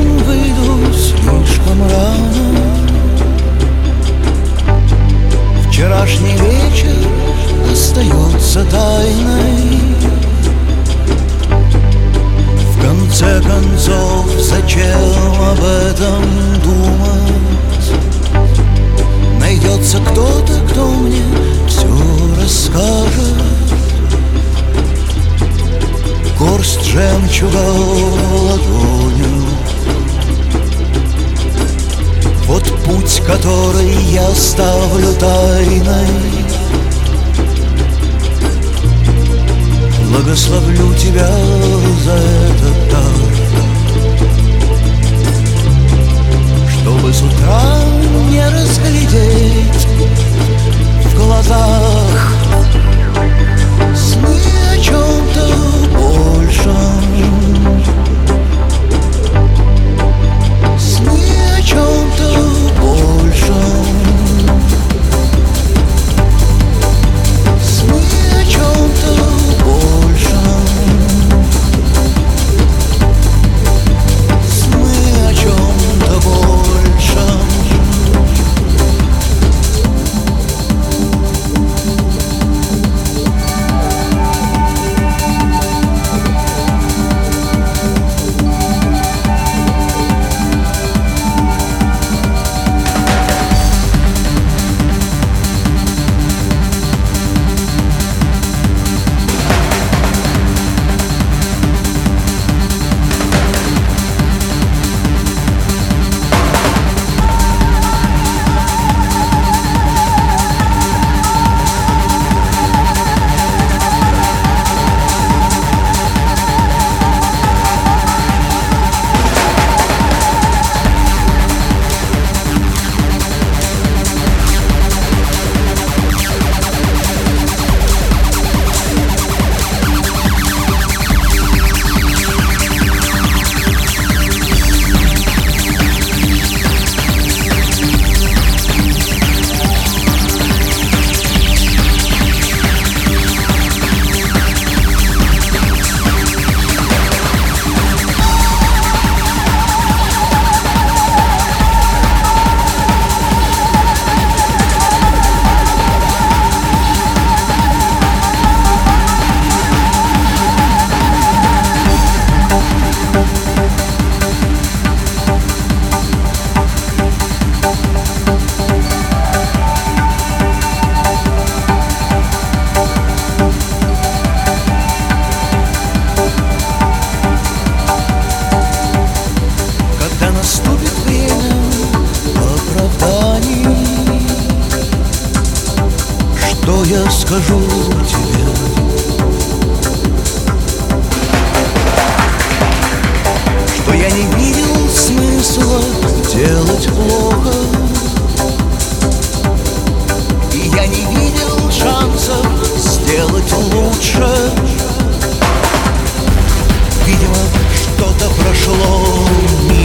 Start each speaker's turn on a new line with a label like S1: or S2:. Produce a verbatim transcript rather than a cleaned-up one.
S1: утром выйду слишком рано. Вчерашний вечер остается тайной. В конце концов, зачем об этом думать? Найдется кто-то, кто мне все расскажет. Горсть жемчуга в ладонью. Вот путь, который я ставлю тайной. Благословлю тебя за этот дар, чтобы с утра не разглядеть в глазах сны о чем-то большем, сны о чем-то большем, сны о чем-то большем, сны о чем-то большем. Наступит время оправданий. Что я скажу тебе? Что я не видел смысла делать плохо, и я не видел шансов сделать лучше. Видимо, что-то прошло мимо.